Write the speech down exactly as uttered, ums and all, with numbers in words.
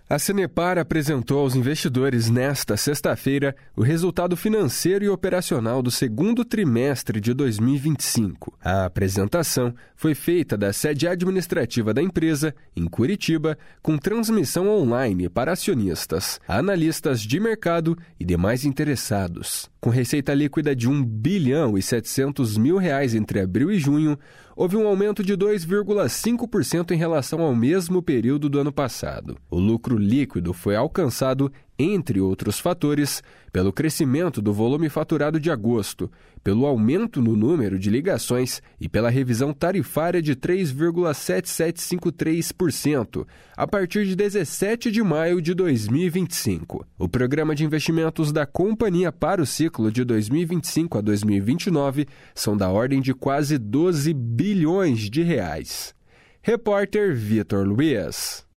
A Sanepar apresentou aos investidores nesta sexta-feira o resultado financeiro e operacional do segundo trimestre de dois mil e vinte e cinco. A apresentação foi feita da sede administrativa da empresa, em Curitiba, com transmissão online para acionistas, analistas de mercado e demais interessados. Com receita líquida de um bilhão e setecentos mil reais entre abril e junho, houve um aumento de dois vírgula cinco por cento em relação ao mesmo período do ano passado. O lucro líquido foi alcançado, entre outros fatores, pelo crescimento do volume faturado de agosto, pelo aumento no número de ligações e pela revisão tarifária de três vírgula sete sete cinco três por cento a partir de dezessete de maio de dois mil e vinte e cinco. O programa de investimentos da companhia para o ciclo de dois mil e vinte e cinco a dois mil e vinte e nove são da ordem de quase doze bilhões de reais. Repórter Vitor Luiz.